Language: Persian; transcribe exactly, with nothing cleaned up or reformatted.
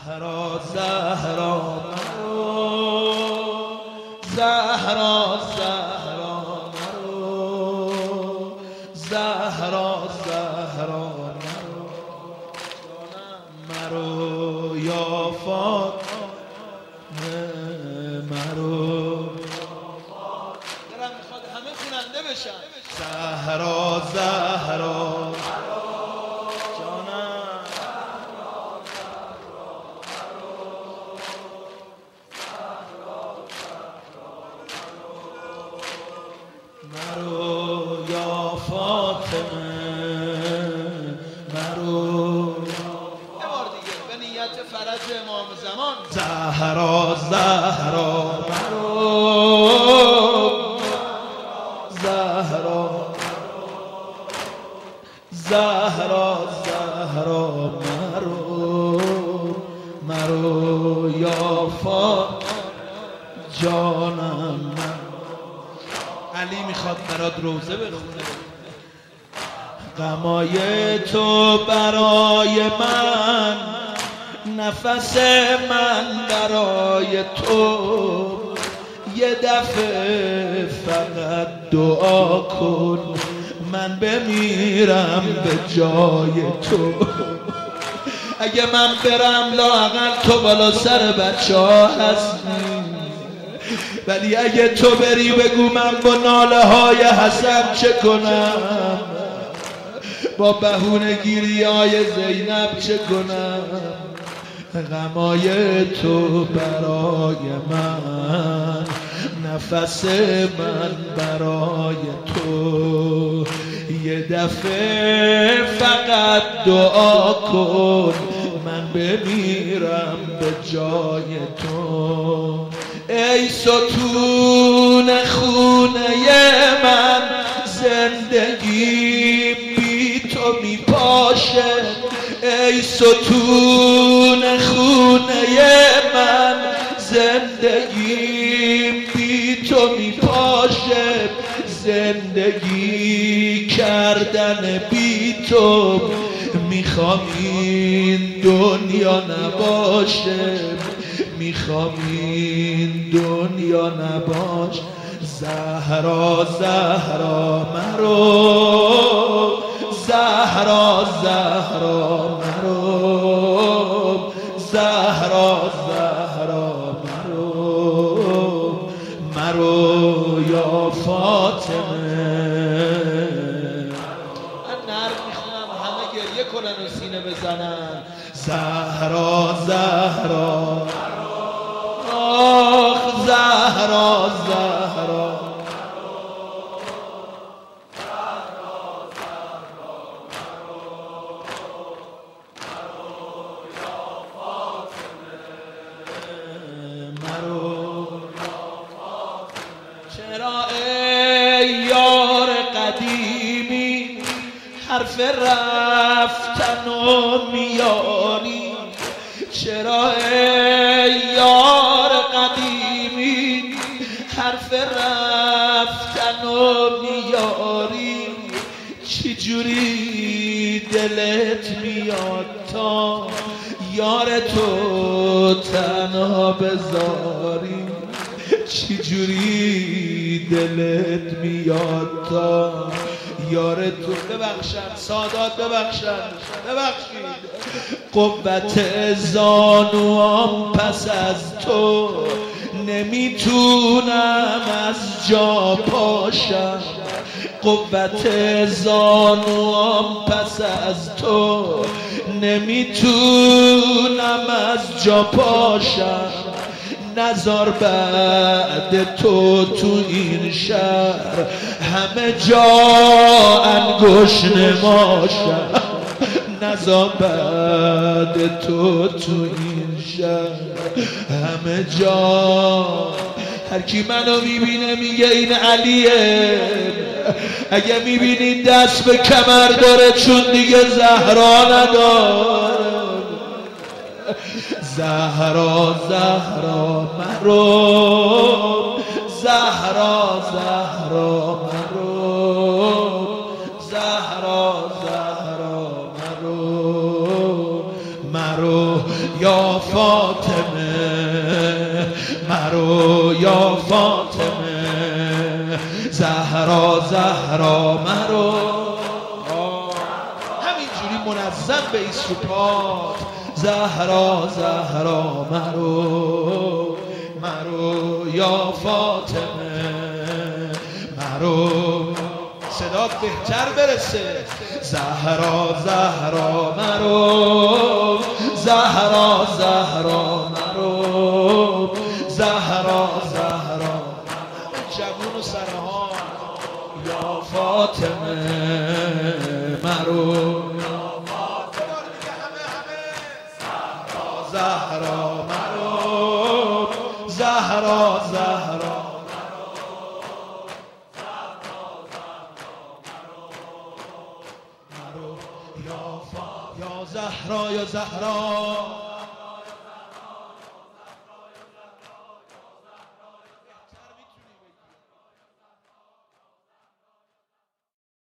زهرا زهرا مرو، زهرا زهرا مرو، زهرا زهرا مرو، مرو یا فاطمه مرو. دلم میخواد همه خوننده بشن. زهرا زهرا مرو یا فاطمه مرو. یه بار دیگه به نیت فرج امام زمان. زهرا زهرا مرو، زهرا زهرا زهرا مرو، مرو یا فاطمه جانم. علی میخواد برات روزه بخونه. غمای تو برای من، نفس من برای تو، یه دفعه فقط دعا کن من بمیرم به جای تو. اگه من برم لااقل تو بالا سر بچه ها هستی، ولی اگه تو بری بگو من با ناله های حسن چه کنم، با بهونه گیری های زینب چه کنم. غمای تو برای من، نفس من برای تو، یه دفعه فقط دعا کن من بمیرم به جای تو. ای ستون خونه من، زندگی بی تو می پاشه. ای ستون خونه من، زندگی بی تو می پاشه. زندگی کردن بی تو میخوام این دنیا نباشه، میخوام این دنیا نباش. زهرا زهرا مرو، زهرا زهرا مرو، زهرا زهرا مرو، مرو یا فاطمه. من نرم میخونم همه گریه کنن و سینه بزنن. زهرا زهرا آخ زهرا زهرا مرو. چرا ای یار قدیمی حرف رفتن و میاری؟ چرا ای یار قدیمی حرف رفتن و میاری؟ چی جوری دلت میاد تا یار تو تنها بذاری؟ چی جوری دلت میاد تا یار تو ببخشن سادات ببخشن ببخشید. قوت زانوام پس از تو نمیتونم از جا پاشم. قوت زانوام پس از تو نمیتونم از جا پاشم. نزار بعد تو تو این شهر همه جا انگوش نماشم. نزار بعد تو تو این شهر همه جا. هر کی منو میبینه میگه این علیه. اگه میبینین دست به کمر داره چون دیگه زهرا نداره. زهرا زهرا مرو، زهرا زهرا مرو، زهرا زهرا مرو، مرو یا فاطمه، مرو یا فاطمه، زهرا زهرا مرو. همینجوری منظم به ایست رو پات. زهرا زهرا مرو، مرو یا فاطمه، مرو. صدا بهتر برسه. زهرا زهرا مرو، زهرا زهرا مرو، زهرا زهرا جوون و سرها. یا فاطمه مرو، زهرا مرو، زهرا زهرا مرو. یا زهرا یا زهرا